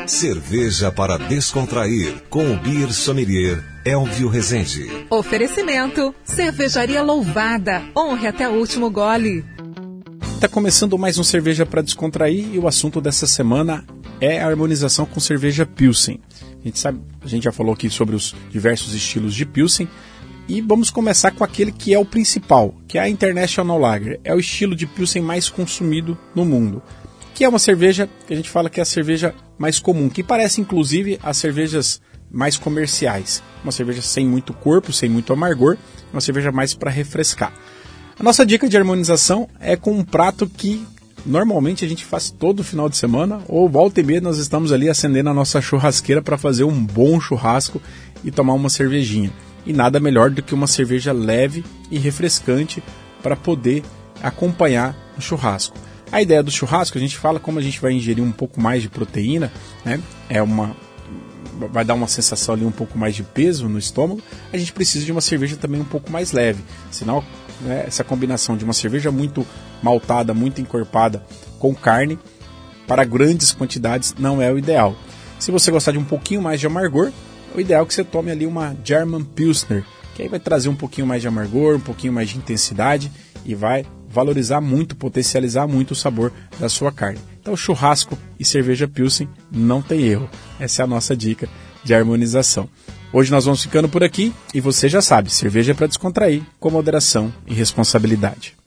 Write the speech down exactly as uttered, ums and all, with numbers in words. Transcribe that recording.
Cerveja para descontrair, com o Beer Sommelier Elvio Rezende. Oferecimento, Cervejaria Louvada, honre até o último gole. Está começando mais um Cerveja para Descontrair e o assunto dessa semana é a harmonização com cerveja Pilsen. A gente sabe, a gente já falou aqui sobre os diversos estilos de Pilsen e vamos começar com aquele que é o principal, que é a International Lager. É o estilo de Pilsen mais consumido no mundo, que é uma cerveja que a gente fala que é a cerveja mais comum, que parece inclusive as cervejas mais comerciais. Uma cerveja sem muito corpo, sem muito amargor, uma cerveja mais para refrescar. A nossa dica de harmonização é com um prato que normalmente a gente faz todo final de semana, ou volta e meia nós estamos ali acendendo a nossa churrasqueira para fazer um bom churrasco e tomar uma cervejinha. E nada melhor do que uma cerveja leve e refrescante para poder acompanhar o churrasco. A ideia do churrasco, a gente fala como a gente vai ingerir um pouco mais de proteína, né? É uma, vai dar uma sensação ali um pouco mais de peso no estômago, a gente precisa de uma cerveja também um pouco mais leve, senão né, essa combinação de uma cerveja muito maltada, muito encorpada com carne, para grandes quantidades não é o ideal. Se você gostar de um pouquinho mais de amargor, o ideal é que você tome ali uma German Pilsner, que aí vai trazer um pouquinho mais de amargor, um pouquinho mais de intensidade e vai valorizar muito, potencializar muito o sabor da sua carne. Então churrasco e cerveja Pilsen não tem erro. Essa é a nossa dica de harmonização. Hoje nós vamos ficando por aqui e você já sabe, cerveja é para descontrair, com moderação e responsabilidade.